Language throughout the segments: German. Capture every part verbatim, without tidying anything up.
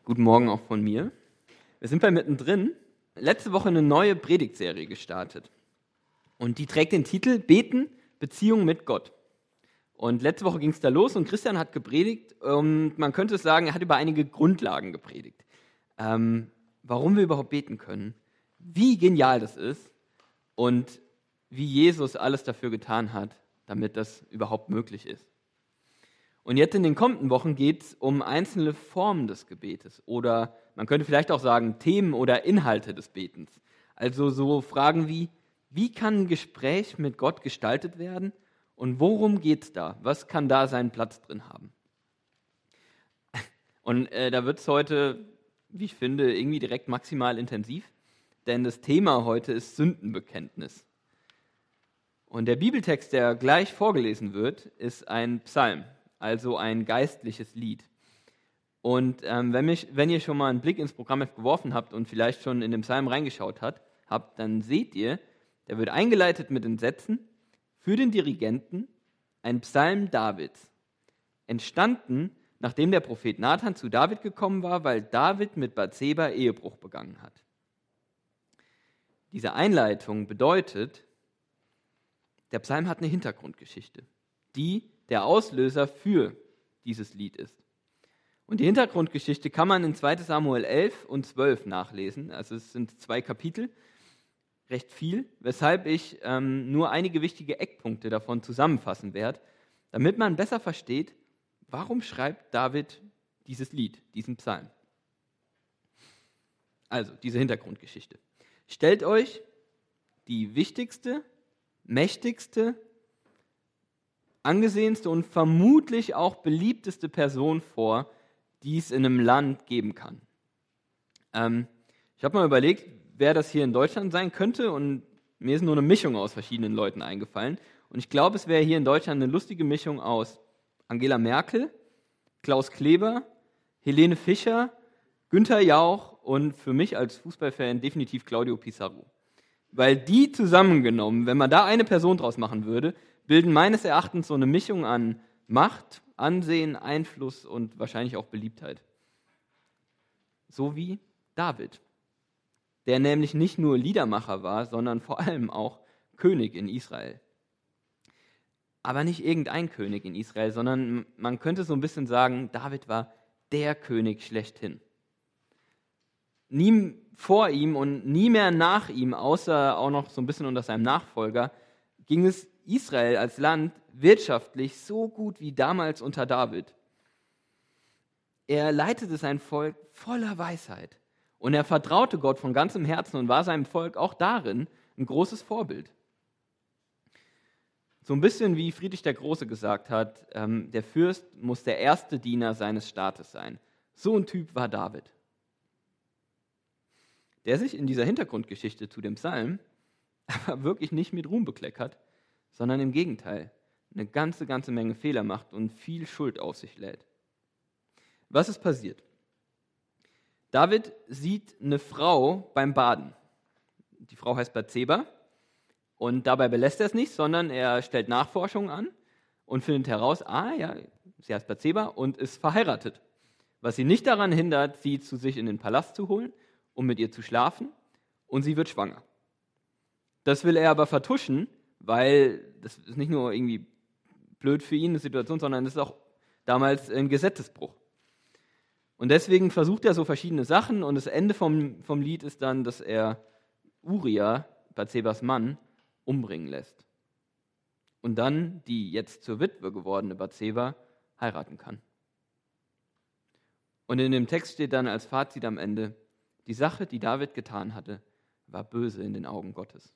Guten Morgen auch von mir. Wir sind bei mittendrin. Letzte Woche eine neue Predigtserie gestartet. Und die trägt den Titel Beten, Beziehung mit Gott. Und letzte Woche ging es da los und Christian hat gepredigt. Und man könnte sagen, er hat über einige Grundlagen gepredigt. Ähm, warum wir überhaupt beten können, wie genial das ist und wie Jesus alles dafür getan hat, damit das überhaupt möglich ist. Und jetzt in den kommenden Wochen geht es um einzelne Formen des Gebetes oder man könnte vielleicht auch sagen Themen oder Inhalte des Betens. Also so Fragen wie, wie kann ein Gespräch mit Gott gestaltet werden und worum geht es da? Was kann da seinen Platz drin haben? Und äh, da wird es heute, wie ich finde, irgendwie direkt maximal intensiv, denn das Thema heute ist Sündenbekenntnis. Und der Bibeltext, der gleich vorgelesen wird, ist ein Psalm. Also ein geistliches Lied. Und ähm, wenn, mich, wenn ihr schon mal einen Blick ins Programm geworfen habt und vielleicht schon in den Psalm reingeschaut hat, habt, dann seht ihr, der wird eingeleitet mit den Sätzen, für den Dirigenten ein Psalm Davids, entstanden, nachdem der Prophet Nathan zu David gekommen war, weil David mit Bathseba Ehebruch begangen hat. Diese Einleitung bedeutet, der Psalm hat eine Hintergrundgeschichte, die der Auslöser für dieses Lied ist. Und die Hintergrundgeschichte kann man in zweiter Samuel elf und zwölf nachlesen. Also es sind zwei Kapitel, recht viel, weshalb ich ähm, nur einige wichtige Eckpunkte davon zusammenfassen werde, damit man besser versteht, warum schreibt David dieses Lied, diesen Psalm. Also diese Hintergrundgeschichte. Stellt euch die wichtigste, mächtigste, angesehenste und vermutlich auch beliebteste Person vor, die es in einem Land geben kann. Ähm, ich habe mal überlegt, wer das hier in Deutschland sein könnte und mir ist nur eine Mischung aus verschiedenen Leuten eingefallen. Und ich glaube, es wäre hier in Deutschland eine lustige Mischung aus Angela Merkel, Klaus Kleber, Helene Fischer, Günther Jauch und für mich als Fußballfan definitiv Claudio Pizarro. Weil die zusammengenommen, wenn man da eine Person draus machen würde, bilden meines Erachtens so eine Mischung an Macht, Ansehen, Einfluss und wahrscheinlich auch Beliebtheit. So wie David, der nämlich nicht nur Liedermacher war, sondern vor allem auch König in Israel. Aber nicht irgendein König in Israel, sondern man könnte so ein bisschen sagen, David war der König schlechthin. Nie vor ihm und nie mehr nach ihm, außer auch noch so ein bisschen unter seinem Nachfolger, ging es Israel als Land wirtschaftlich so gut wie damals unter David. Er leitete sein Volk voller Weisheit und er vertraute Gott von ganzem Herzen und war seinem Volk auch darin ein großes Vorbild. So ein bisschen wie Friedrich der Große gesagt hat, ähm, der Fürst muss der erste Diener seines Staates sein. So ein Typ war David, der sich in dieser Hintergrundgeschichte zu dem Psalm aber wirklich nicht mit Ruhm bekleckert, sondern im Gegenteil eine ganze, ganze Menge Fehler macht und viel Schuld auf sich lädt. Was ist passiert? David sieht eine Frau beim Baden. Die Frau heißt Bathseba und dabei belässt er es nicht, sondern er stellt Nachforschungen an und findet heraus, ah ja, sie heißt Bathseba und ist verheiratet. Was sie nicht daran hindert, sie zu sich in den Palast zu holen, um mit ihr zu schlafen, und sie wird schwanger. Das will er aber vertuschen, weil das ist nicht nur irgendwie blöd für ihn, eine Situation, sondern es ist auch damals ein Gesetzesbruch. Und deswegen versucht er so verschiedene Sachen und das Ende vom, vom Lied ist dann, dass er Uria, Bathsebas Mann, umbringen lässt. Und dann die jetzt zur Witwe gewordene Bathseba heiraten kann. Und in dem Text steht dann als Fazit am Ende, die Sache, die David getan hatte, war böse in den Augen Gottes.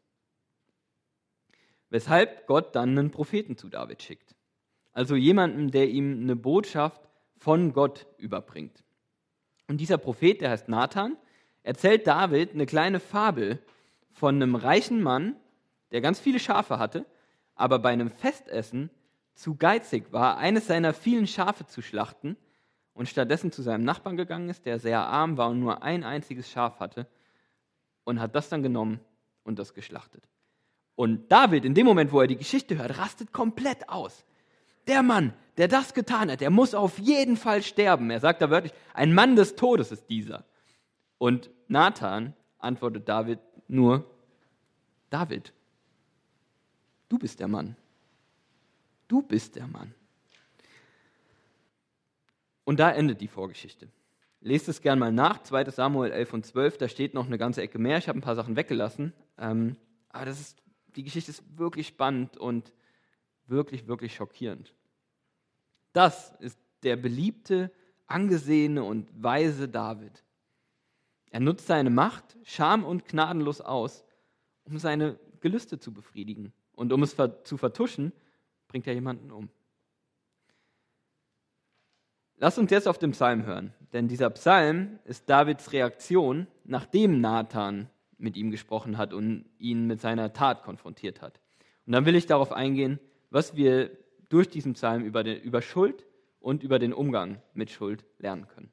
Weshalb Gott dann einen Propheten zu David schickt. Also jemanden, der ihm eine Botschaft von Gott überbringt. Und dieser Prophet, der heißt Nathan, erzählt David eine kleine Fabel von einem reichen Mann, der ganz viele Schafe hatte, aber bei einem Festessen zu geizig war, eines seiner vielen Schafe zu schlachten und stattdessen zu seinem Nachbarn gegangen ist, der sehr arm war und nur ein einziges Schaf hatte und hat das dann genommen und das geschlachtet. Und David, in dem Moment, wo er die Geschichte hört, rastet komplett aus. der Mann, der das getan hat, der muss auf jeden Fall sterben. Er sagt da wörtlich, ein Mann des Todes ist dieser. Und Nathan antwortet David nur, David, du bist der Mann. Du bist der Mann. Und da endet die Vorgeschichte. Lest es gern mal nach, zweiter Samuel elf und zwölf, da steht noch eine ganze Ecke mehr. Ich habe ein paar Sachen weggelassen. Ähm, aber das ist, die Geschichte ist wirklich spannend und wirklich, wirklich schockierend. Das ist der beliebte, angesehene und weise David. Er nutzt seine Macht scham- und gnadenlos aus, um seine Gelüste zu befriedigen. Und um es zu vertuschen, bringt er jemanden um. Lass uns jetzt auf den Psalm hören, denn dieser Psalm ist Davids Reaktion, nachdem Nathan mit ihm gesprochen hat und ihn mit seiner Tat konfrontiert hat. Und dann will ich darauf eingehen, was wir durch diesen Psalm über, den, über Schuld und über den Umgang mit Schuld lernen können.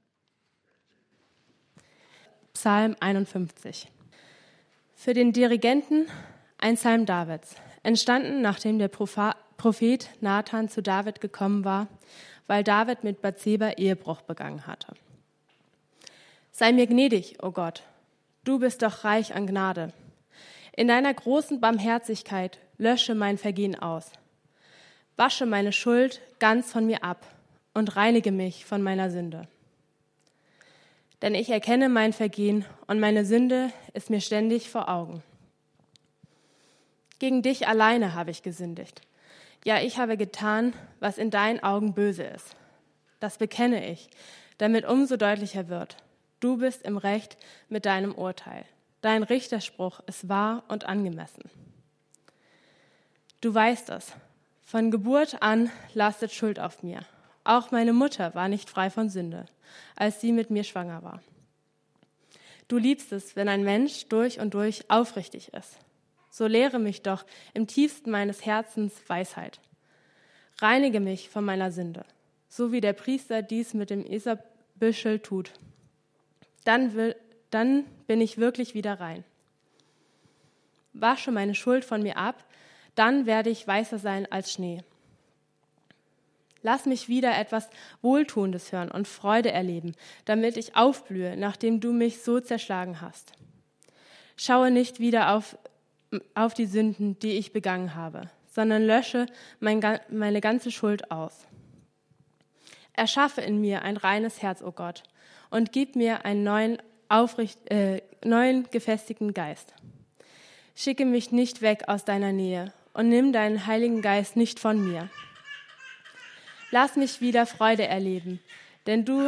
Psalm einundfünfzig. Für den Dirigenten ein Psalm Davids, entstanden nachdem der Prophet Nathan zu David gekommen war, weil David mit Bathseba Ehebruch begangen hatte. Sei mir gnädig, o Gott, du bist doch reich an Gnade. In deiner großen Barmherzigkeit lösche mein Vergehen aus. Wasche meine Schuld ganz von mir ab und reinige mich von meiner Sünde. Denn ich erkenne mein Vergehen und meine Sünde ist mir ständig vor Augen. Gegen dich alleine habe ich gesündigt. Ja, ich habe getan, was in deinen Augen böse ist. Das bekenne ich, damit umso deutlicher wird. Du bist im Recht mit deinem Urteil. Dein Richterspruch ist wahr und angemessen. Du weißt es. Von Geburt an lastet Schuld auf mir. Auch meine Mutter war nicht frei von Sünde, als sie mit mir schwanger war. Du liebst es, wenn ein Mensch durch und durch aufrichtig ist. So lehre mich doch im tiefsten meines Herzens Weisheit. Reinige mich von meiner Sünde, so wie der Priester dies mit dem Esabüschel tut. Dann, will, dann bin ich wirklich wieder rein. Wasche meine Schuld von mir ab, dann werde ich weißer sein als Schnee. Lass mich wieder etwas Wohltuendes hören und Freude erleben, damit ich aufblühe, nachdem du mich so zerschlagen hast. Schaue nicht wieder auf, auf die Sünden, die ich begangen habe, sondern lösche mein, meine ganze Schuld aus. Erschaffe in mir ein reines Herz, o Gott, und gib mir einen neuen, aufricht, äh, neuen gefestigten Geist. Schicke mich nicht weg aus deiner Nähe und nimm deinen Heiligen Geist nicht von mir. Lass mich wieder Freude erleben, denn du,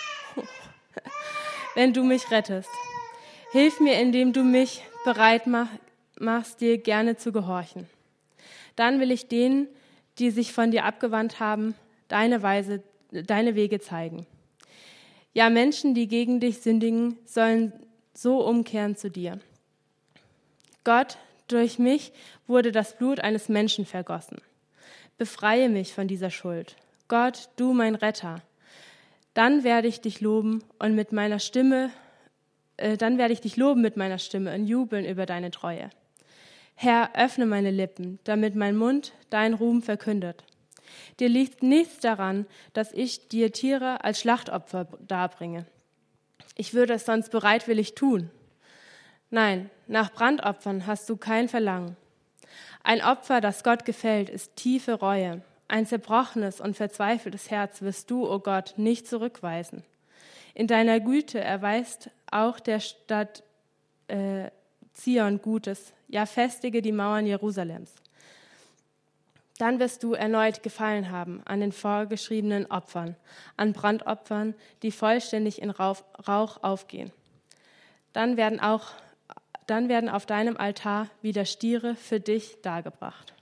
wenn du mich rettest. Hilf mir, indem du mich bereit mach, machst, dir gerne zu gehorchen. Dann will ich denen, die sich von dir abgewandt haben, deine Weise, deine Wege zeigen. Ja, Menschen, die gegen dich sündigen, sollen so umkehren zu dir. Gott, durch mich wurde das Blut eines Menschen vergossen. Befreie mich von dieser Schuld. Gott, du mein Retter. Dann werde ich dich loben und mit meiner Stimme, äh, dann werde ich dich loben mit meiner Stimme und jubeln über deine Treue. Herr, öffne meine Lippen, damit mein Mund deinen Ruhm verkündet. Dir liegt nichts daran, dass ich dir Tiere als Schlachtopfer darbringe. Ich würde es sonst bereitwillig tun. Nein, nach Brandopfern hast du kein Verlangen. Ein Opfer, das Gott gefällt, ist tiefe Reue. Ein zerbrochenes und verzweifeltes Herz wirst du, o Gott, nicht zurückweisen. In deiner Güte erweist auch der Stadt äh, Zion Gutes, ja festige die Mauern Jerusalems. Dann wirst du erneut Gefallen haben an den vorgeschriebenen Opfern, an Brandopfern, die vollständig in Rauch aufgehen. Dann werden auch Dann werden auf deinem Altar wieder Stiere für dich dargebracht.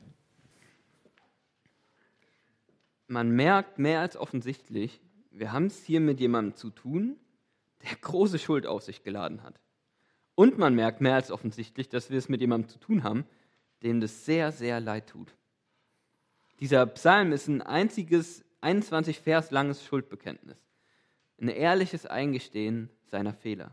Man merkt mehr als offensichtlich, wir haben es hier mit jemandem zu tun, der große Schuld auf sich geladen hat. Und man merkt mehr als offensichtlich, dass wir es mit jemandem zu tun haben, dem das sehr, sehr leid tut. Dieser Psalm ist ein einziges einundzwanzig Vers langes Schuldbekenntnis. Ein ehrliches Eingestehen seiner Fehler.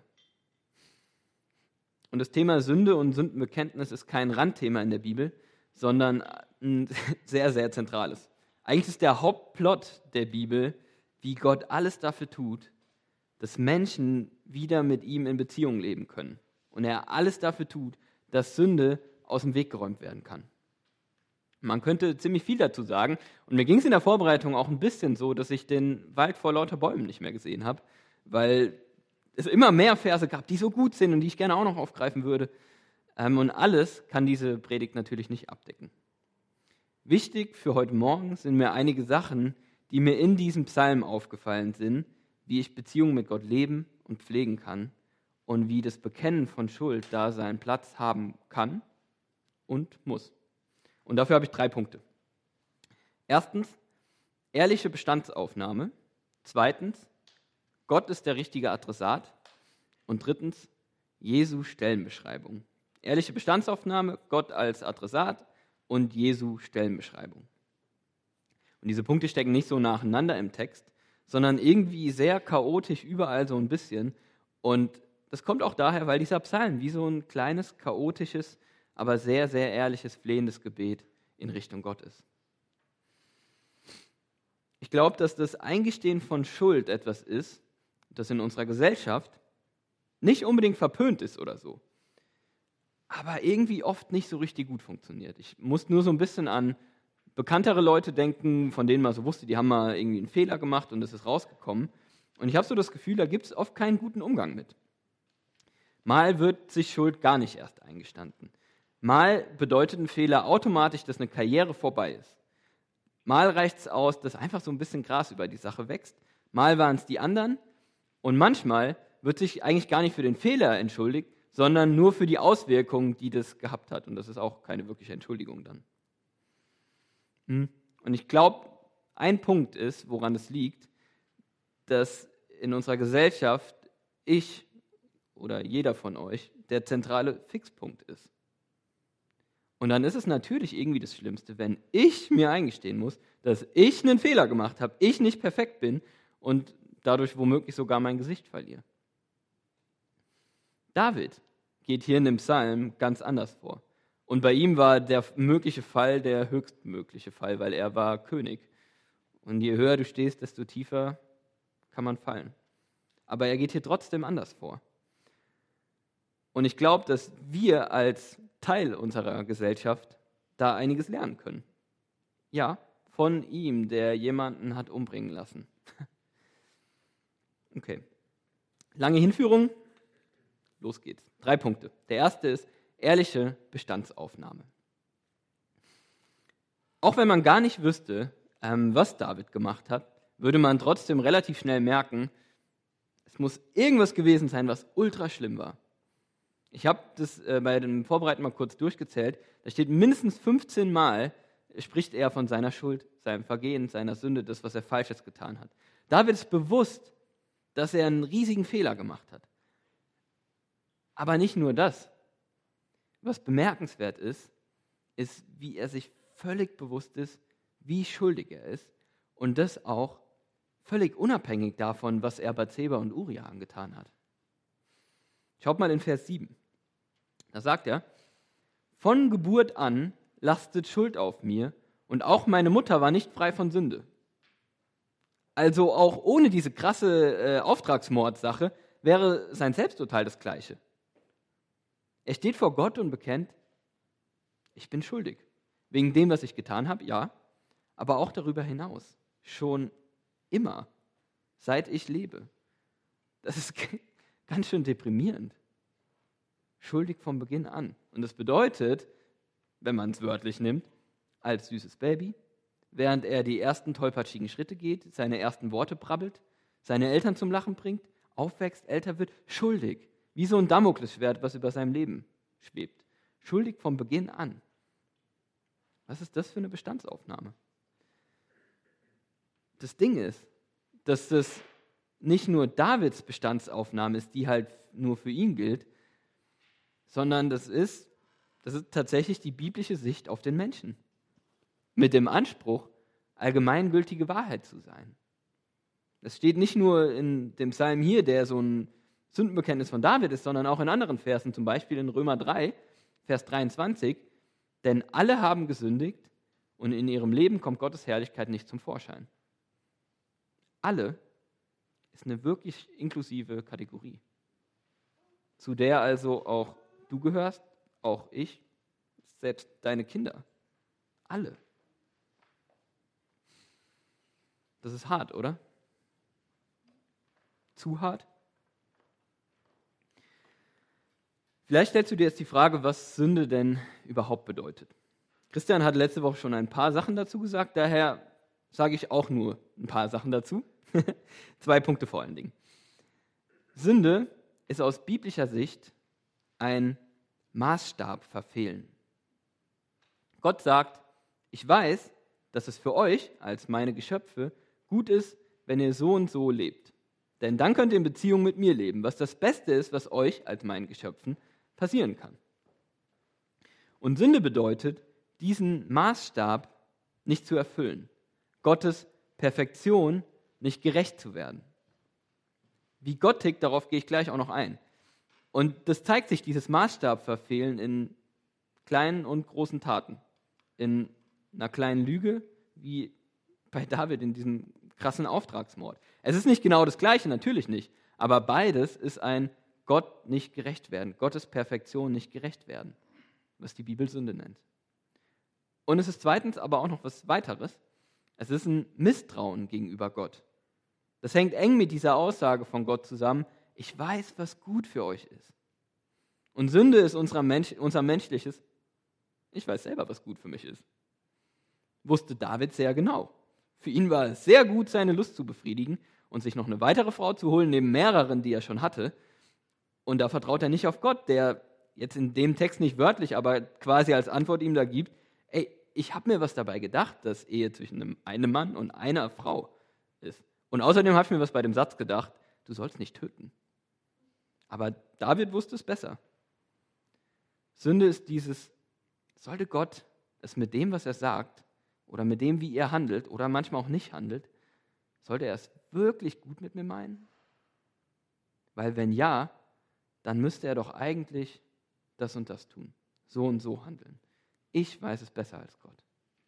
Und das Thema Sünde und Sündenbekenntnis ist kein Randthema in der Bibel, sondern ein sehr, sehr zentrales. Eigentlich ist der Hauptplot der Bibel, wie Gott alles dafür tut, dass Menschen wieder mit ihm in Beziehung leben können. Und er alles dafür tut, dass Sünde aus dem Weg geräumt werden kann. Man könnte ziemlich viel dazu sagen. Und mir ging es in der Vorbereitung auch ein bisschen so, dass ich den Wald vor lauter Bäumen nicht mehr gesehen habe, weil es immer mehr Verse gab, die so gut sind und die ich gerne auch noch aufgreifen würde. Und alles kann diese Predigt natürlich nicht abdecken. Wichtig für heute Morgen sind mir einige Sachen, die mir in diesem Psalm aufgefallen sind, wie ich Beziehungen mit Gott leben und pflegen kann und wie das Bekennen von Schuld da seinen Platz haben kann und muss. Und dafür habe ich drei Punkte. Erstens, ehrliche Bestandsaufnahme. Zweitens, Gott ist der richtige Adressat. Und drittens, Jesu Stellenbeschreibung. Ehrliche Bestandsaufnahme, Gott als Adressat und Jesu Stellenbeschreibung. Und diese Punkte stecken nicht so nacheinander im Text, sondern irgendwie sehr chaotisch überall so ein bisschen. Und das kommt auch daher, weil dieser Psalm wie so ein kleines, chaotisches, aber sehr, sehr ehrliches, flehendes Gebet in Richtung Gott ist. Ich glaube, dass das Eingestehen von Schuld etwas ist, das in unserer Gesellschaft nicht unbedingt verpönt ist oder so, aber irgendwie oft nicht so richtig gut funktioniert. Ich muss nur so ein bisschen an bekanntere Leute denken, von denen man so wusste, die haben mal irgendwie einen Fehler gemacht und es ist rausgekommen. Und ich habe so das Gefühl, da gibt es oft keinen guten Umgang mit. Mal wird sich Schuld gar nicht erst eingestanden. Mal bedeutet ein Fehler automatisch, dass eine Karriere vorbei ist. Mal reicht es aus, dass einfach so ein bisschen Gras über die Sache wächst. Mal waren es die anderen. Und manchmal wird sich eigentlich gar nicht für den Fehler entschuldigt, sondern nur für die Auswirkungen, die das gehabt hat. Und das ist auch keine wirkliche Entschuldigung dann. Und ich glaube, ein Punkt ist, woran es liegt, dass in unserer Gesellschaft ich oder jeder von euch der zentrale Fixpunkt ist. Und dann ist es natürlich irgendwie das Schlimmste, wenn ich mir eingestehen muss, dass ich einen Fehler gemacht habe, ich nicht perfekt bin und dadurch womöglich sogar mein Gesicht verliere. David geht hier in dem Psalm ganz anders vor. Und bei ihm war der mögliche Fall der höchstmögliche Fall, weil er war König. Und je höher du stehst, desto tiefer kann man fallen. Aber er geht hier trotzdem anders vor. Und ich glaube, dass wir als Teil unserer Gesellschaft da einiges lernen können. Ja, von ihm, der jemanden hat umbringen lassen. Okay. Lange Hinführung. Los geht's. Drei Punkte. Der erste ist ehrliche Bestandsaufnahme. Auch wenn man gar nicht wüsste, ähm, was David gemacht hat, würde man trotzdem relativ schnell merken, es muss irgendwas gewesen sein, was ultra schlimm war. Ich habe das äh, bei dem Vorbereiten mal kurz durchgezählt. Da steht mindestens fünfzehn Mal, spricht er von seiner Schuld, seinem Vergehen, seiner Sünde, das, was er Falsches getan hat. David ist bewusst, dass er einen riesigen Fehler gemacht hat. Aber nicht nur das. Was bemerkenswert ist, ist, wie er sich völlig bewusst ist, wie schuldig er ist. Und das auch völlig unabhängig davon, was er Bathseba und Uria angetan hat. Schaut mal in Vers sieben. Da sagt er, von Geburt an lastet Schuld auf mir und auch meine Mutter war nicht frei von Sünde. Also auch ohne diese krasse äh, Auftragsmordsache wäre sein Selbsturteil das gleiche. Er steht vor Gott und bekennt, ich bin schuldig. Wegen dem, was ich getan habe, ja, aber auch darüber hinaus. Schon immer, seit ich lebe. Das ist ganz schön deprimierend. Schuldig vom Beginn an. Und das bedeutet, wenn man es wörtlich nimmt, als süßes Baby, während er die ersten tollpatschigen Schritte geht, seine ersten Worte brabbelt, seine Eltern zum Lachen bringt, aufwächst, älter wird, schuldig. Wie so ein Damoklesschwert, was über seinem Leben schwebt. Schuldig vom Beginn an. Was ist das für eine Bestandsaufnahme? Das Ding ist, dass das nicht nur Davids Bestandsaufnahme ist, die halt nur für ihn gilt, sondern das ist, das ist tatsächlich die biblische Sicht auf den Menschen. Mit dem Anspruch, allgemeingültige Wahrheit zu sein. Das steht nicht nur in dem Psalm hier, der so ein Sündenbekenntnis von David ist, sondern auch in anderen Versen, zum Beispiel in Römer drei, Vers dreiundzwanzig. Denn alle haben gesündigt und in ihrem Leben kommt Gottes Herrlichkeit nicht zum Vorschein. Alle ist eine wirklich inklusive Kategorie, zu der also auch du gehörst, auch ich, selbst deine Kinder. Alle. Das ist hart, oder? Zu hart? Vielleicht stellst du dir jetzt die Frage, was Sünde denn überhaupt bedeutet. Christian hat letzte Woche schon ein paar Sachen dazu gesagt, daher sage ich auch nur ein paar Sachen dazu. Zwei Punkte vor allen Dingen. Sünde ist aus biblischer Sicht ein Maßstab verfehlen. Gott sagt, ich weiß, dass es für euch als meine Geschöpfe gut ist, wenn ihr so und so lebt. Denn dann könnt ihr in Beziehung mit mir leben, was das Beste ist, was euch als meinen Geschöpfen passieren kann. Und Sünde bedeutet, diesen Maßstab nicht zu erfüllen, Gottes Perfektion nicht gerecht zu werden. Wie Gott tickt, darauf gehe ich gleich auch noch ein. Und das zeigt sich, dieses Maßstabverfehlen, in kleinen und großen Taten. In einer kleinen Lüge, wie bei David in diesem krassen Auftragsmord. Es ist nicht genau das Gleiche, natürlich nicht, aber beides ist ein Gott nicht gerecht werden, Gottes Perfektion nicht gerecht werden, was die Bibel Sünde nennt. Und es ist zweitens aber auch noch was weiteres. Es ist ein Misstrauen gegenüber Gott. Das hängt eng mit dieser Aussage von Gott zusammen, ich weiß, was gut für euch ist. Und Sünde ist unser, Mensch, unser menschliches, ich weiß selber, was gut für mich ist. Wusste David sehr genau. Für ihn war es sehr gut, seine Lust zu befriedigen und sich noch eine weitere Frau zu holen, neben mehreren, die er schon hatte. Und da vertraut er nicht auf Gott, der jetzt in dem Text nicht wörtlich, aber quasi als Antwort ihm da gibt, ey, ich habe mir was dabei gedacht, dass Ehe zwischen einem, einem Mann und einer Frau ist. Und außerdem habe ich mir was bei dem Satz gedacht, du sollst nicht töten. Aber David wusste es besser. Sünde ist dieses, sollte Gott es mit dem, was er sagt, oder mit dem, wie er handelt, oder manchmal auch nicht handelt, sollte er es wirklich gut mit mir meinen? Weil wenn ja, dann müsste er doch eigentlich das und das tun, so und so handeln. Ich weiß es besser als Gott.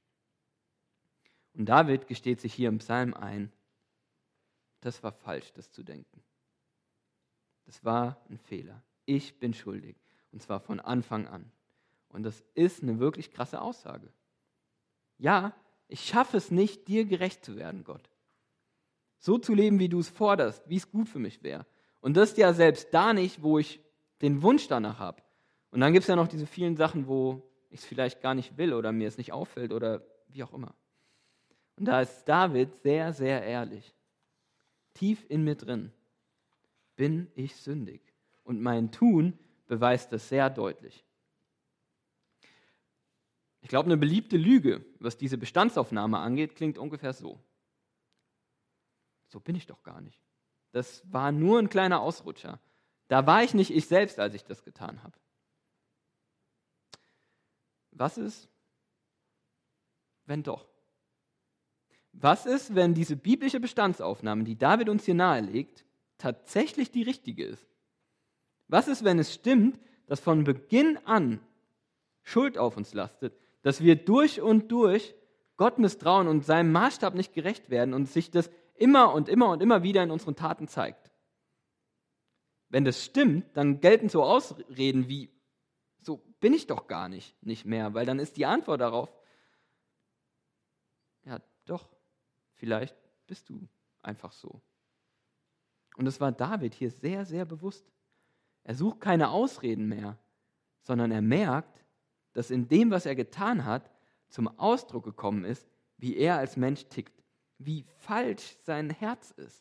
Und David gesteht sich hier im Psalm ein, das war falsch, das zu denken. Das war ein Fehler. Ich bin schuldig. Und zwar von Anfang an. Und das ist eine wirklich krasse Aussage. Ja, ich schaffe es nicht, dir gerecht zu werden, Gott. So zu leben, wie du es forderst, wie es gut für mich wäre. Und das ja selbst da nicht, wo ich den Wunsch danach habe. Und dann gibt es ja noch diese vielen Sachen, wo ich es vielleicht gar nicht will oder mir es nicht auffällt oder wie auch immer. Und da ist David sehr, sehr ehrlich. Tief in mir drin bin ich sündig. Und mein Tun beweist das sehr deutlich. Ich glaube, eine beliebte Lüge, was diese Bestandsaufnahme angeht, klingt ungefähr so. So bin ich doch gar nicht. Das war nur ein kleiner Ausrutscher. Da war ich nicht ich selbst, als ich das getan habe. Was ist, wenn doch? Was ist, wenn diese biblische Bestandsaufnahme, die David uns hier nahelegt, tatsächlich die richtige ist? Was ist, wenn es stimmt, dass von Beginn an Schuld auf uns lastet, dass wir durch und durch Gott misstrauen und seinem Maßstab nicht gerecht werden und sich das immer und immer und immer wieder in unseren Taten zeigt? Wenn das stimmt, dann gelten so Ausreden wie, so bin ich doch gar nicht, nicht mehr, weil dann ist die Antwort darauf, ja doch, vielleicht bist du einfach so. Und das war David hier sehr, sehr bewusst. Er sucht keine Ausreden mehr, sondern er merkt, dass in dem, was er getan hat, zum Ausdruck gekommen ist, wie er als Mensch tickt, wie falsch sein Herz ist,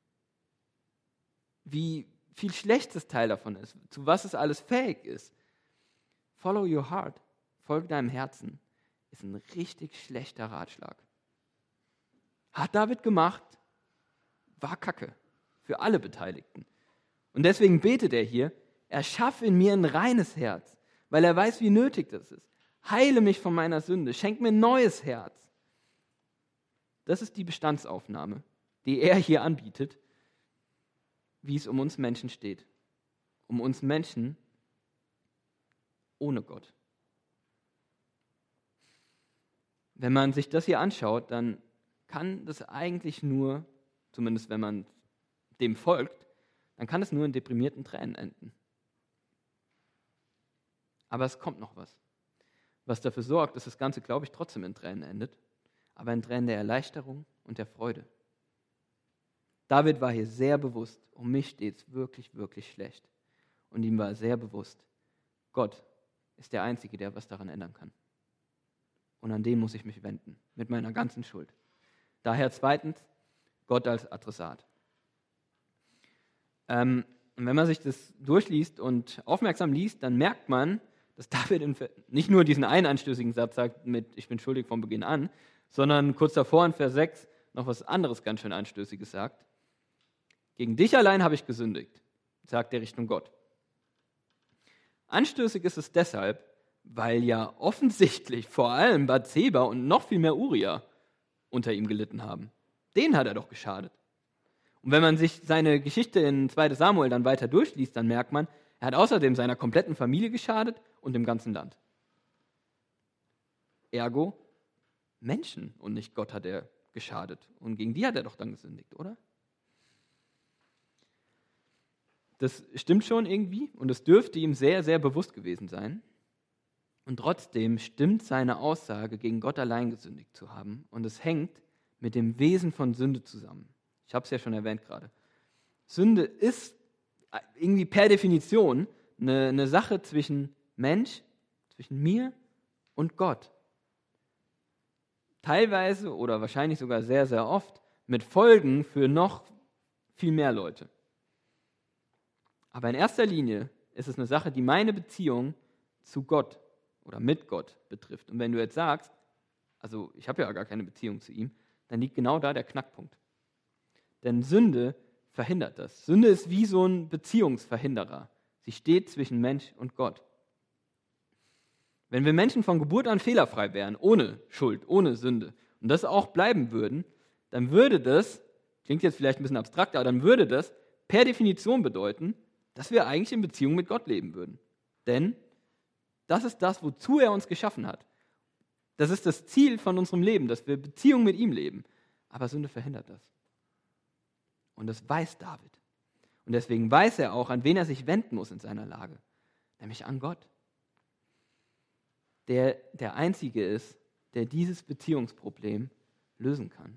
wie viel schlechtes Teil davon ist, zu was es alles fähig ist. Follow your heart, folge deinem Herzen, ist ein richtig schlechter Ratschlag. Hat David gemacht, war Kacke für alle Beteiligten. Und deswegen betet er hier, erschaffe in mir ein reines Herz, weil er weiß, wie nötig das ist. Heile mich von meiner Sünde, schenk mir ein neues Herz. Das ist die Bestandsaufnahme, die er hier anbietet, wie es um uns Menschen steht. Um uns Menschen ohne Gott. wenn man sich das hier anschaut, dann kann das eigentlich nur, zumindest wenn man dem folgt, dann kann es nur in deprimierten Tränen enden. Aber es kommt noch was, was dafür sorgt, dass das Ganze, glaube ich, trotzdem in Tränen endet, aber in Tränen der Erleichterung und der Freude. David war hier sehr bewusst, um mich steht es wirklich, wirklich schlecht. Und ihm war sehr bewusst, Gott ist der Einzige, der was daran ändern kann. Und an den muss ich mich wenden, mit meiner ganzen Schuld. Daher zweitens, Gott als Adressat. Ähm, und wenn man sich das durchliest und aufmerksam liest, dann merkt man, dass David in, nicht nur diesen einen anstößigen Satz sagt mit ich bin schuldig von Beginn an, sondern kurz davor in Vers sechs noch was anderes ganz schön Anstößiges sagt. Gegen dich allein habe ich gesündigt, sagt er Richtung Gott. Anstößig ist es deshalb, weil ja offensichtlich vor allem Bathseba und noch viel mehr Uria unter ihm gelitten haben. Denen hat er doch geschadet. Und wenn man sich seine Geschichte in zweiter Samuel dann weiter durchliest, dann merkt man, er hat außerdem seiner kompletten Familie geschadet und dem ganzen Land. Ergo, Menschen und nicht Gott hat er geschadet. Und gegen die hat er doch dann gesündigt, oder? Das stimmt schon irgendwie und es dürfte ihm sehr, sehr bewusst gewesen sein. Und trotzdem stimmt seine Aussage, gegen Gott allein gesündigt zu haben. Und es hängt mit dem Wesen von Sünde zusammen. Ich habe es ja schon erwähnt gerade. Sünde ist irgendwie per Definition eine, eine Sache zwischen Mensch, zwischen mir und Gott. Teilweise oder wahrscheinlich sogar sehr, sehr oft mit Folgen für noch viel mehr Leute. Aber in erster Linie ist es eine Sache, die meine Beziehung zu Gott oder mit Gott betrifft. Und wenn du jetzt sagst, also ich habe ja gar keine Beziehung zu ihm, dann liegt genau da der Knackpunkt. Denn Sünde verhindert das. Sünde ist wie so ein Beziehungsverhinderer. Sie steht zwischen Mensch und Gott. Wenn wir Menschen von Geburt an fehlerfrei wären, ohne Schuld, ohne Sünde, und das auch bleiben würden, dann würde das, klingt jetzt vielleicht ein bisschen abstrakt, aber dann würde das per Definition bedeuten, dass wir eigentlich in Beziehung mit Gott leben würden. Denn das ist das, wozu er uns geschaffen hat. Das ist das Ziel von unserem Leben, dass wir Beziehung mit ihm leben. Aber Sünde verhindert das. Und das weiß David. Und deswegen weiß er auch, an wen er sich wenden muss in seiner Lage. Nämlich an Gott. Der der Einzige ist, der dieses Beziehungsproblem lösen kann.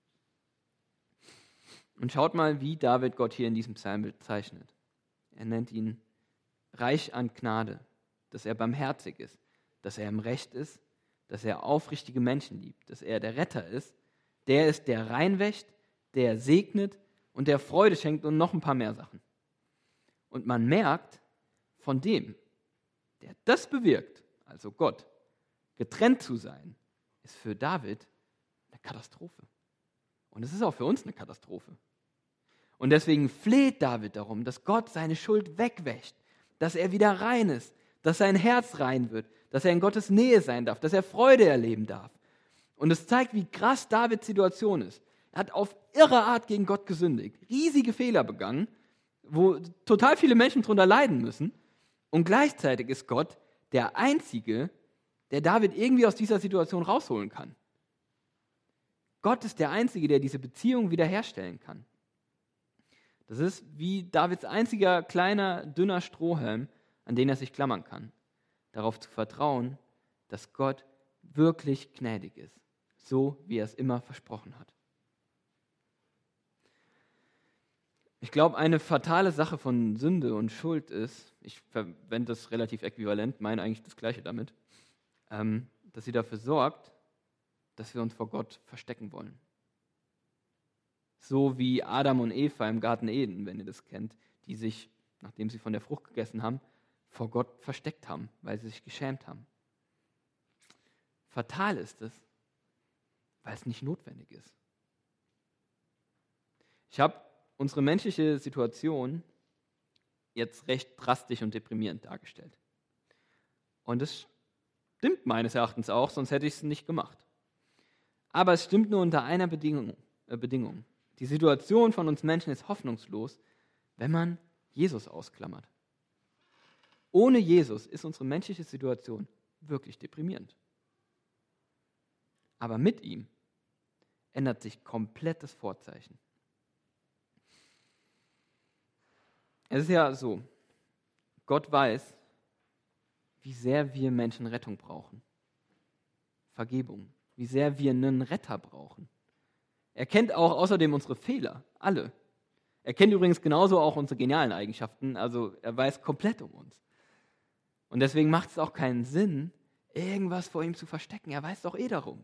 Und schaut mal, wie David Gott hier in diesem Psalm bezeichnet. Er nennt ihn reich an Gnade, dass er barmherzig ist, dass er im Recht ist, dass er aufrichtige Menschen liebt, dass er der Retter ist, der ist, der reinwäscht, der segnet und der Freude schenkt und noch ein paar mehr Sachen. Und man merkt, von dem, der das bewirkt, also Gott, getrennt zu sein, ist für David eine Katastrophe. Und es ist auch für uns eine Katastrophe. Und deswegen fleht David darum, dass Gott seine Schuld wegwäscht, dass er wieder rein ist, dass sein Herz rein wird, dass er in Gottes Nähe sein darf, dass er Freude erleben darf. Und es zeigt, wie krass Davids Situation ist. Er hat auf irre Art gegen Gott gesündigt, riesige Fehler begangen, wo total viele Menschen drunter leiden müssen. Und gleichzeitig ist Gott der Einzige, der David irgendwie aus dieser Situation rausholen kann. Gott ist der Einzige, der diese Beziehung wiederherstellen kann. Das ist wie Davids einziger kleiner, dünner Strohhalm, an den er sich klammern kann. Darauf zu vertrauen, dass Gott wirklich gnädig ist, so wie er es immer versprochen hat. Ich glaube, eine fatale Sache von Sünde und Schuld ist, ich verwende das relativ äquivalent, meine eigentlich das Gleiche damit, ähm, dass sie dafür sorgt, dass wir uns vor Gott verstecken wollen. So wie Adam und Eva im Garten Eden, wenn ihr das kennt, die sich, nachdem sie von der Frucht gegessen haben, vor Gott versteckt haben, weil sie sich geschämt haben. Fatal ist es, weil es nicht notwendig ist. Ich habe unsere menschliche Situation jetzt recht drastisch und deprimierend dargestellt. Und es stimmt meines Erachtens auch, sonst hätte ich es nicht gemacht. Aber es stimmt nur unter einer Bedingung. Äh, Bedingung. Die Situation von uns Menschen ist hoffnungslos, wenn man Jesus ausklammert. Ohne Jesus ist unsere menschliche Situation wirklich deprimierend. Aber mit ihm ändert sich komplett das Vorzeichen. Es ist ja so, Gott weiß, wie sehr wir Menschen Rettung brauchen. Vergebung. Wie sehr wir einen Retter brauchen. Er kennt auch außerdem unsere Fehler, alle. Er kennt übrigens genauso auch unsere genialen Eigenschaften, also er weiß komplett um uns. Und deswegen macht es auch keinen Sinn, irgendwas vor ihm zu verstecken. Er weiß doch eh darum.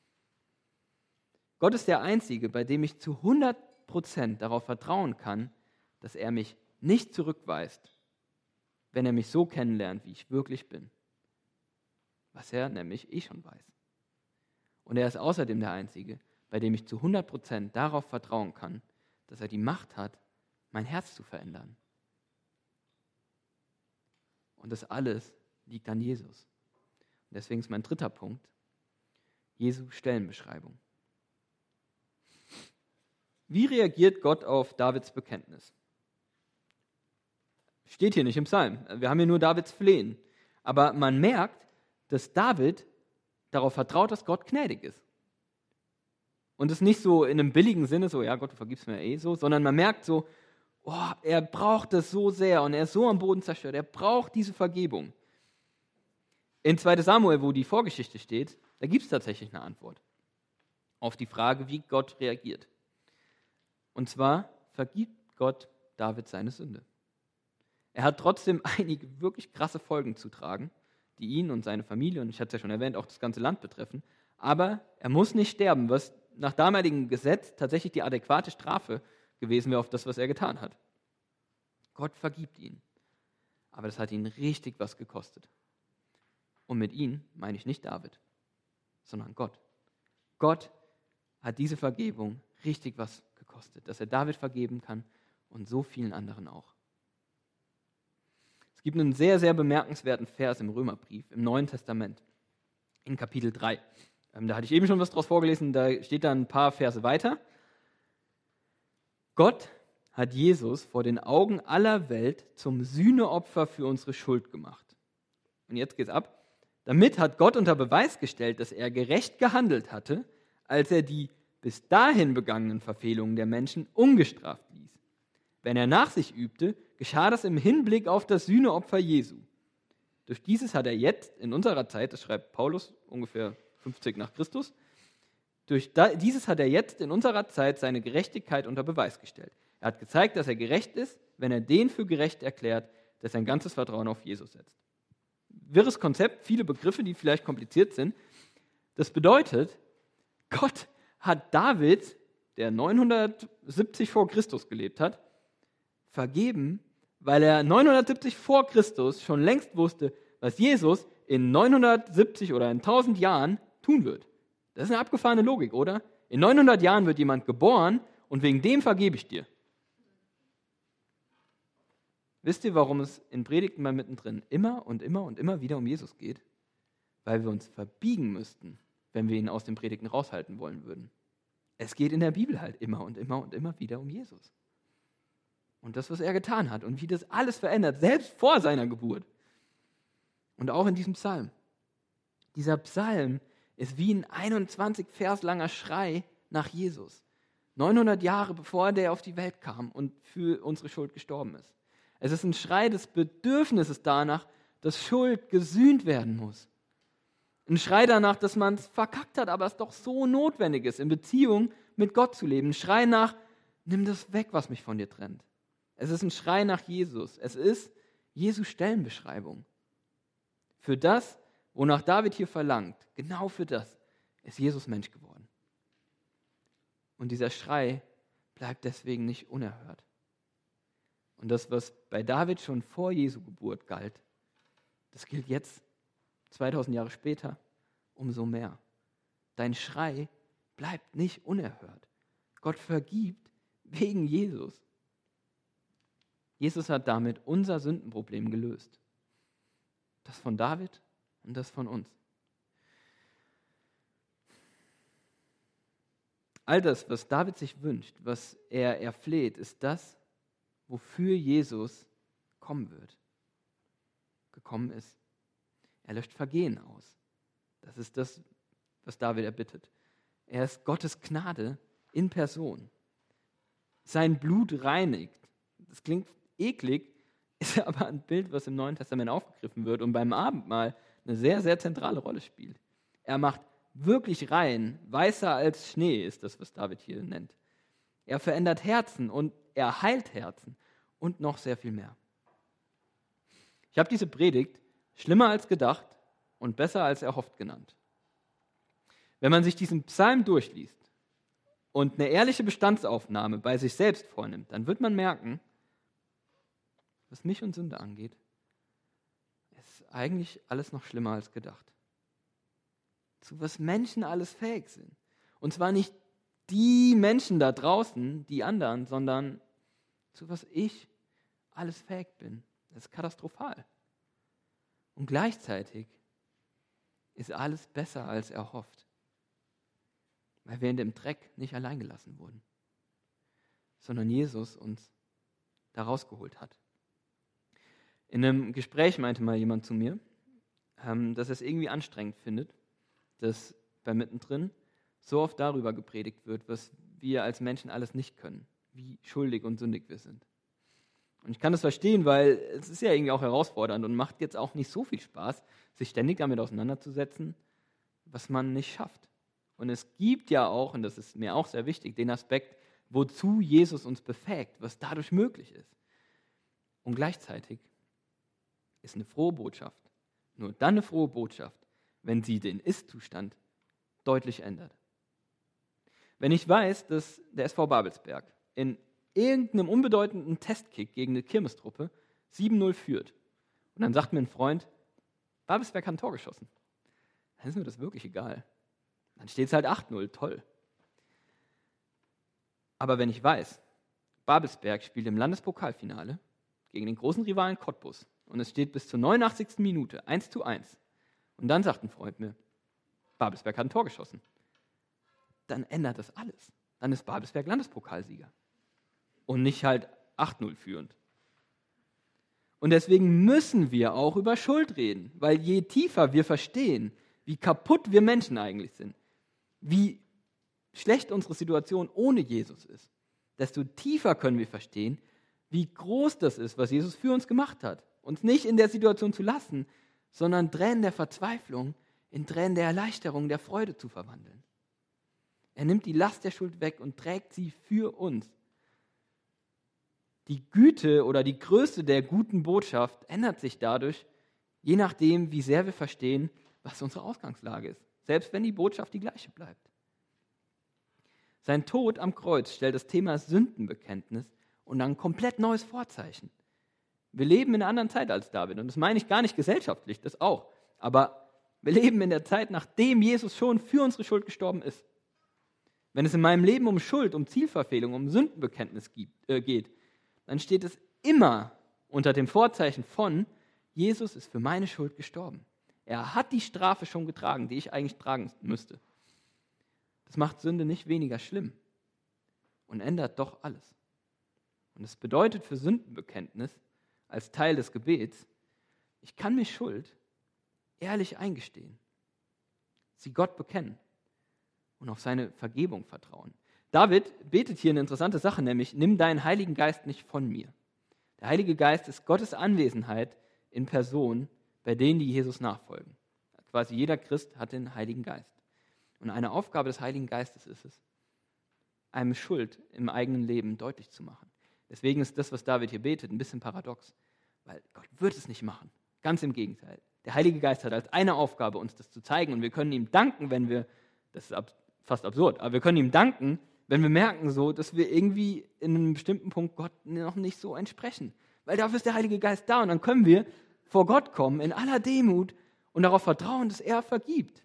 Gott ist der Einzige, bei dem ich zu hundert Prozent darauf vertrauen kann, dass er mich nicht zurückweist, wenn er mich so kennenlernt, wie ich wirklich bin. Was er nämlich eh schon weiß. Und er ist außerdem der Einzige, bei dem ich zu hundert Prozent darauf vertrauen kann, dass er die Macht hat, mein Herz zu verändern. Und das alles liegt an Jesus. Und deswegen ist mein dritter Punkt Jesu Stellenbeschreibung. Wie reagiert Gott auf Davids Bekenntnis? Steht hier nicht im Psalm. Wir haben hier nur Davids Flehen. Aber man merkt, dass David darauf vertraut, dass Gott gnädig ist. Und es nicht so in einem billigen Sinne, so, ja Gott, du vergibst mir eh so, sondern man merkt so, oh, er braucht das so sehr und er ist so am Boden zerstört, er braucht diese Vergebung. In zweiter Samuel, wo die Vorgeschichte steht, da gibt es tatsächlich eine Antwort auf die Frage, wie Gott reagiert. Und zwar vergibt Gott David seine Sünde. Er hat trotzdem einige wirklich krasse Folgen zu tragen, die ihn und seine Familie, und ich hatte es ja schon erwähnt, auch das ganze Land betreffen. Aber er muss nicht sterben, was nach damaligem Gesetz tatsächlich die adäquate Strafe gewesen wäre auf das, was er getan hat. Gott vergibt ihn. Aber das hat ihn richtig was gekostet. Und mit ihm meine ich nicht David, sondern Gott. Gott hat diese Vergebung richtig was gekostet, dass er David vergeben kann und so vielen anderen auch. Es gibt einen sehr, sehr bemerkenswerten Vers im Römerbrief, im Neuen Testament, in Kapitel drei. Ähm, da hatte ich eben schon was draus vorgelesen, da steht dann ein paar Verse weiter. Gott hat Jesus vor den Augen aller Welt zum Sühneopfer für unsere Schuld gemacht. Und jetzt geht's ab. Damit hat Gott unter Beweis gestellt, dass er gerecht gehandelt hatte, als er die bis dahin begangenen Verfehlungen der Menschen ungestraft ließ. Wenn er nach sich übte, geschah das im Hinblick auf das Sühneopfer Jesu. Durch dieses hat er jetzt in unserer Zeit, das schreibt Paulus ungefähr fünfzig nach Christus, durch dieses hat er jetzt in unserer Zeit seine Gerechtigkeit unter Beweis gestellt. Er hat gezeigt, dass er gerecht ist, wenn er den für gerecht erklärt, der sein ganzes Vertrauen auf Jesus setzt. Wirres Konzept, viele Begriffe, die vielleicht kompliziert sind. Das bedeutet, Gott hat David, der neunhundertsiebzig vor Christus gelebt hat, vergeben, weil er neunhundertsiebzig vor Christus schon längst wusste, was Jesus in neunhundertsiebzig oder in tausend Jahren tun wird. Das ist eine abgefahrene Logik, oder? In neunhundert Jahren wird jemand geboren und wegen dem vergebe ich dir. Wisst ihr, warum es in Predigten mal mittendrin immer und immer und immer wieder um Jesus geht? Weil wir uns verbiegen müssten, wenn wir ihn aus den Predigten raushalten wollen würden. Es geht in der Bibel halt immer und immer und immer wieder um Jesus. Und das, was er getan hat und wie das alles verändert, selbst vor seiner Geburt. Und auch in diesem Psalm. Dieser Psalm ist wie ein einundzwanzig Vers langer Schrei nach Jesus. neunhundert Jahre bevor der auf die Welt kam und für unsere Schuld gestorben ist. Es ist ein Schrei des Bedürfnisses danach, dass Schuld gesühnt werden muss. Ein Schrei danach, dass man es verkackt hat, aber es doch so notwendig ist, in Beziehung mit Gott zu leben. Ein Schrei nach, nimm das weg, was mich von dir trennt. Es ist ein Schrei nach Jesus. Es ist Jesu Stellenbeschreibung. Für das, wonach David hier verlangt, genau für das, ist Jesus Mensch geworden. Und dieser Schrei bleibt deswegen nicht unerhört. Und das, was bei David schon vor Jesu Geburt galt, das gilt jetzt, zweitausend Jahre später, umso mehr. Dein Schrei bleibt nicht unerhört. Gott vergibt wegen Jesus. Jesus hat damit unser Sündenproblem gelöst. Das von David und das von uns. All das, was David sich wünscht, was er erfleht, ist das, wofür Jesus kommen wird, gekommen ist. Er löscht Vergehen aus. Das ist das, was David erbittet. Er ist Gottes Gnade in Person. Sein Blut reinigt. Das klingt eklig, ist aber ein Bild, was im Neuen Testament aufgegriffen wird und beim Abendmahl eine sehr, sehr zentrale Rolle spielt. Er macht wirklich rein, weißer als Schnee ist das, was David hier nennt. Er verändert Herzen und er heilt Herzen und noch sehr viel mehr. Ich habe diese Predigt schlimmer als gedacht und besser als erhofft genannt. Wenn man sich diesen Psalm durchliest und eine ehrliche Bestandsaufnahme bei sich selbst vornimmt, dann wird man merken, was mich und Sünde angeht, ist eigentlich alles noch schlimmer als gedacht. Zu was Menschen alles fähig sind. Und zwar nicht die Menschen da draußen, die anderen, sondern zu was ich alles fähig bin. Das ist katastrophal. Und gleichzeitig ist alles besser als erhofft, weil wir in dem Dreck nicht allein gelassen wurden, sondern Jesus uns da rausgeholt hat. In einem Gespräch meinte mal jemand zu mir, dass er es irgendwie anstrengend findet, dass bei Mittendrin so oft darüber gepredigt wird, was wir als Menschen alles nicht können, wie schuldig und sündig wir sind. Und ich kann das verstehen, weil es ist ja irgendwie auch herausfordernd und macht jetzt auch nicht so viel Spaß, sich ständig damit auseinanderzusetzen, was man nicht schafft. Und es gibt ja auch, und das ist mir auch sehr wichtig, den Aspekt, wozu Jesus uns befähigt, was dadurch möglich ist. Und gleichzeitig ist eine frohe Botschaft nur dann eine frohe Botschaft, wenn sie den Ist-Zustand deutlich ändert. Wenn ich weiß, dass der S V Babelsberg in irgendeinem unbedeutenden Testkick gegen eine Kirmestruppe sieben null führt und dann sagt mir ein Freund, Babelsberg hat ein Tor geschossen, dann ist mir das wirklich egal. Dann steht es halt acht null, toll. Aber wenn ich weiß, Babelsberg spielt im Landespokalfinale gegen den großen Rivalen Cottbus und es steht bis zur neunundachtzigsten Minute eins zu eins und dann sagt ein Freund mir, Babelsberg hat ein Tor geschossen, dann ändert das alles. Dann ist Babelsberg Landespokalsieger und nicht halt acht null führend. Und deswegen müssen wir auch über Schuld reden, weil je tiefer wir verstehen, wie kaputt wir Menschen eigentlich sind, wie schlecht unsere Situation ohne Jesus ist, desto tiefer können wir verstehen, wie groß das ist, was Jesus für uns gemacht hat. Uns nicht in der Situation zu lassen, sondern Tränen der Verzweiflung in Tränen der Erleichterung, der Freude zu verwandeln. Er nimmt die Last der Schuld weg und trägt sie für uns. Die Güte oder die Größe der guten Botschaft ändert sich dadurch, je nachdem, wie sehr wir verstehen, was unsere Ausgangslage ist, selbst wenn die Botschaft die gleiche bleibt. Sein Tod am Kreuz stellt das Thema Sündenbekenntnis und ein komplett neues Vorzeichen. Wir leben in einer anderen Zeit als David und das meine ich gar nicht gesellschaftlich, das auch, aber wir leben in der Zeit, nachdem Jesus schon für unsere Schuld gestorben ist. Wenn es in meinem Leben um Schuld, um Zielverfehlung, um Sündenbekenntnis gibt, äh, geht, dann steht es immer unter dem Vorzeichen von, Jesus ist für meine Schuld gestorben. Er hat die Strafe schon getragen, die ich eigentlich tragen müsste. Das macht Sünde nicht weniger schlimm und ändert doch alles. Und es bedeutet für Sündenbekenntnis als Teil des Gebets, ich kann mir Schuld ehrlich eingestehen, sie Gott bekennen und auf seine Vergebung vertrauen. David betet hier eine interessante Sache, nämlich, nimm deinen Heiligen Geist nicht von mir. Der Heilige Geist ist Gottes Anwesenheit in Person bei denen, die Jesus nachfolgen. Quasi jeder Christ hat den Heiligen Geist. Und eine Aufgabe des Heiligen Geistes ist es, einem Schuld im eigenen Leben deutlich zu machen. Deswegen ist das, was David hier betet, ein bisschen paradox, weil Gott wird es nicht machen. Ganz im Gegenteil. Der Heilige Geist hat als eine Aufgabe, uns das zu zeigen und wir können ihm danken, wenn wir, das ist ab, fast absurd, aber wir können ihm danken, wenn wir merken, so, dass wir irgendwie in einem bestimmten Punkt Gott noch nicht so entsprechen. Weil dafür ist der Heilige Geist da und dann können wir vor Gott kommen in aller Demut und darauf vertrauen, dass er vergibt.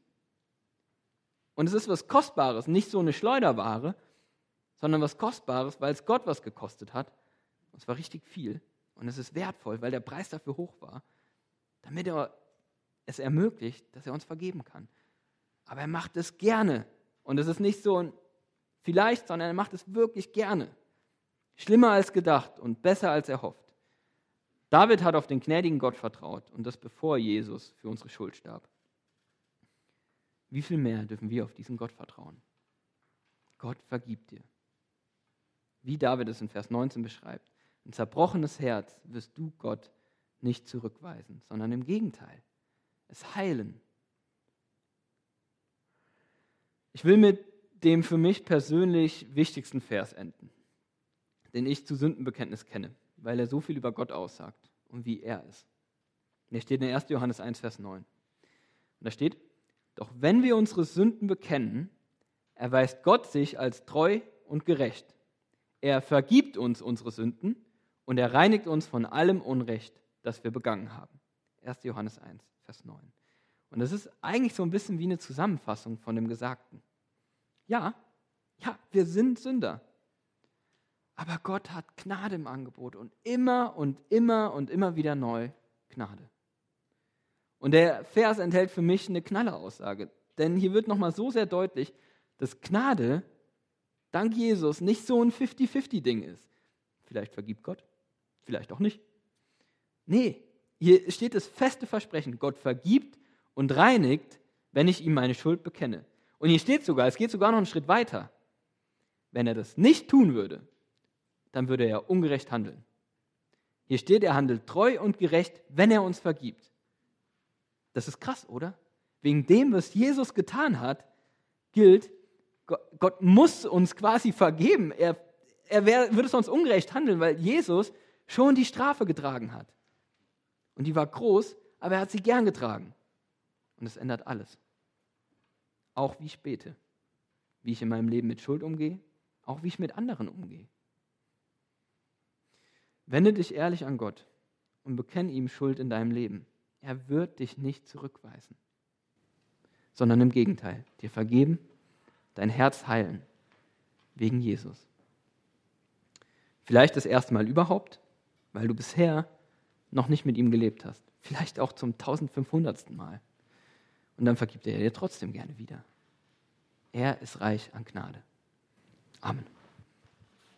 Und es ist was Kostbares, nicht so eine Schleuderware, sondern was Kostbares, weil es Gott was gekostet hat. Und zwar richtig viel. Und es ist wertvoll, weil der Preis dafür hoch war, damit er es ermöglicht, dass er uns vergeben kann. Aber er macht es gerne. Und es ist nicht so ein vielleicht, sondern er macht es wirklich gerne. Schlimmer als gedacht und besser als erhofft. David hat auf den gnädigen Gott vertraut und das bevor Jesus für unsere Schuld starb. wie viel mehr dürfen wir auf diesen Gott vertrauen? Gott vergibt dir. Wie David es in Vers neunzehn beschreibt, ein zerbrochenes Herz wirst du Gott nicht zurückweisen, sondern im Gegenteil, es heilen. Ich will mit dem für mich persönlich wichtigsten Vers enden, den ich zu Sündenbekenntnis kenne, weil er so viel über Gott aussagt und wie er ist. Der steht in erster Johannes eins, Vers neun. Und da steht, doch wenn wir unsere Sünden bekennen, erweist Gott sich als treu und gerecht. Er vergibt uns unsere Sünden und er reinigt uns von allem Unrecht, das wir begangen haben. erster Johannes eins, Vers neun. Und das ist eigentlich so ein bisschen wie eine Zusammenfassung von dem Gesagten. Ja, ja, wir sind Sünder. Aber Gott hat Gnade im Angebot und immer und immer und immer wieder neu Gnade. Und der Vers enthält für mich eine Knalleraussage, denn hier wird nochmal so sehr deutlich, dass Gnade dank Jesus nicht so ein fifty-fifty-Ding ist. Vielleicht vergibt Gott, vielleicht auch nicht. Nee, hier steht das feste Versprechen, Gott vergibt und reinigt, wenn ich ihm meine Schuld bekenne. Und hier steht sogar, es geht sogar noch einen Schritt weiter. Wenn er das nicht tun würde, dann würde er ungerecht handeln. Hier steht, er handelt treu und gerecht, wenn er uns vergibt. Das ist krass, oder? Wegen dem, was Jesus getan hat, gilt, Gott muss uns quasi vergeben. Er, er wär, würde sonst ungerecht handeln, weil Jesus schon die Strafe getragen hat. Und die war groß, aber er hat sie gern getragen. Und es ändert alles. Auch wie ich bete, wie ich in meinem Leben mit Schuld umgehe, auch wie ich mit anderen umgehe. Wende dich ehrlich an Gott und bekenne ihm Schuld in deinem Leben. Er wird dich nicht zurückweisen, sondern im Gegenteil, dir vergeben, dein Herz heilen, wegen Jesus. Vielleicht das erste Mal überhaupt, weil du bisher noch nicht mit ihm gelebt hast. Vielleicht auch zum tausendfünfhundertsten Mal. Und dann vergibt er dir trotzdem gerne wieder. Er ist reich an Gnade. Amen.